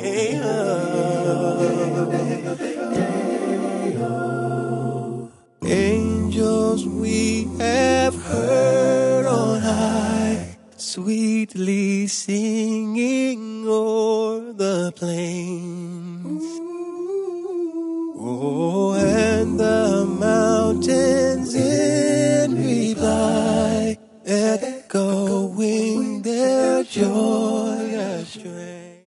Angels we have heard on high, sweetly singing o'er the plains. Oh, and the mountains in reply, echoing their joy.